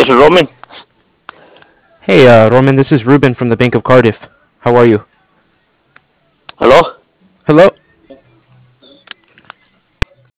This is Roman. Hey, Roman, this is Ruben from the Bank of Cardiff. How are you? Hello? Hello?